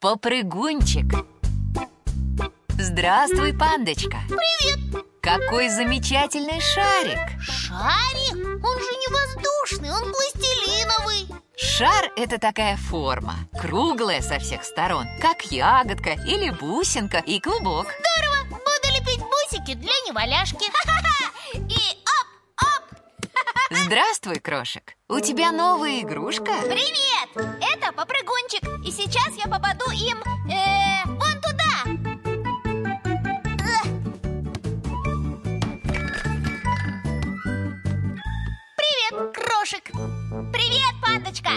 Попрыгунчик. Здравствуй, пандочка. Привет. Какой замечательный шарик. Шарик? Он же не воздушный, он пластилиновый. Шар – это такая форма, круглая со всех сторон, как ягодка или бусинка и клубок. Здорово! Буду лепить бусики для неваляшки. И оп-оп! Здравствуй, крошек. У тебя новая игрушка? Привет! Это попрыгунчик. И сейчас я попаду им вон туда. Привет, крошек. Привет, пандочка.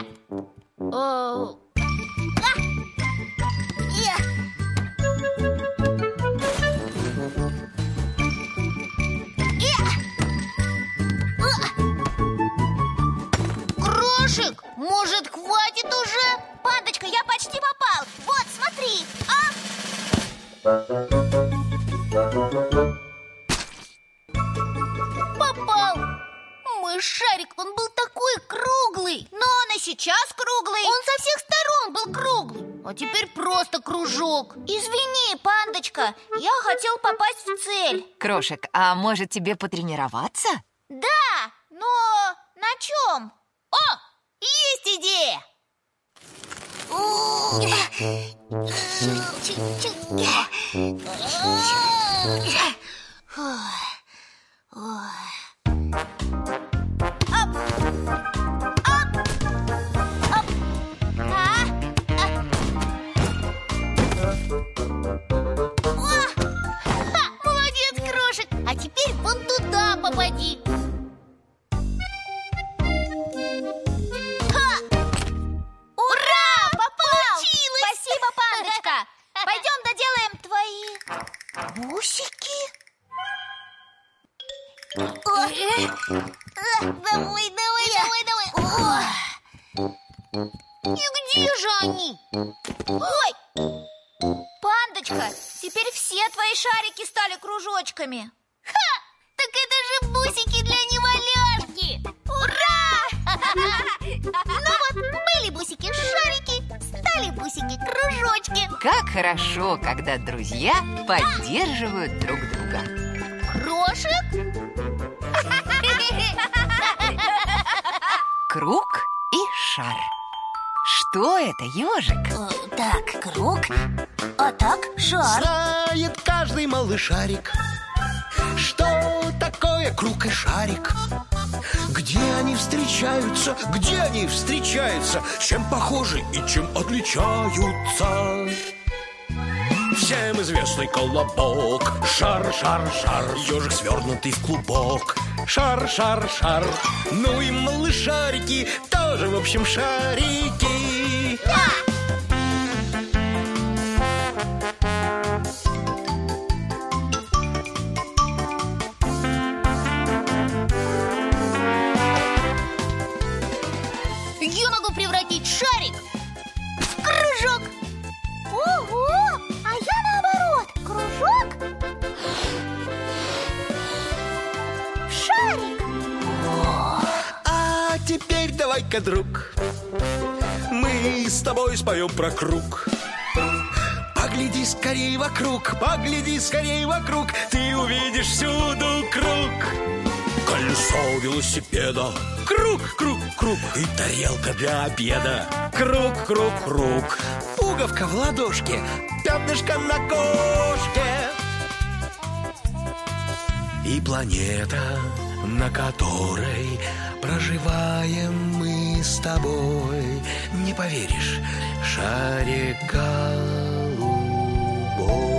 Крошек, может, хватит уже? Пандочка, я почти попал. Вот, смотри. Попал. Мой шарик, он был такой круглый. Но он и сейчас круглый. Он со всех сторон был круглый. А теперь просто кружок. Извини, пандочка, я хотел попасть в цель. Крошек, а может тебе потренироваться? Да, но на чем? О, есть идея! Молодец, крошек! А теперь вон туда попади. Ура! Попал! Получилось! Спасибо, пандочка! Пойдем доделаем твои бусики. Давай. И где же они? Ой! Пандочка, теперь все твои шарики стали кружочками. Ха! Так это же бусики для неваляшки! Ура! Ну вот, были бусики шарики, стали бусики кружочки. Как хорошо, когда друзья поддерживают друг друга. Крошек? Круг и шар. Что это, ежик? Так, круг, а так шар. Знает каждый малышарик, что такое круг и шарик. Где они встречаются, чем похожи и чем отличаются. Всем известный колобок. Шар, шар, шар, ежик, свернутый в клубок. Шар, шар, шар. Ну и малышарики тоже, в общем, шарики. Я могу превратить шарик в кружок. Ого! А я наоборот. Кружок в шарик. А теперь давай-ка, друг, мы с тобой споем про круг. Погляди скорей вокруг, ты увидишь всюду круг. Колесо велосипеда, круг, круг, круг. И тарелка для обеда, круг, круг, круг. Пуговка в ладошке, пятнышко на кошке. И планета, на которой проживаем мы с тобой. Не поверишь, шарик голубой.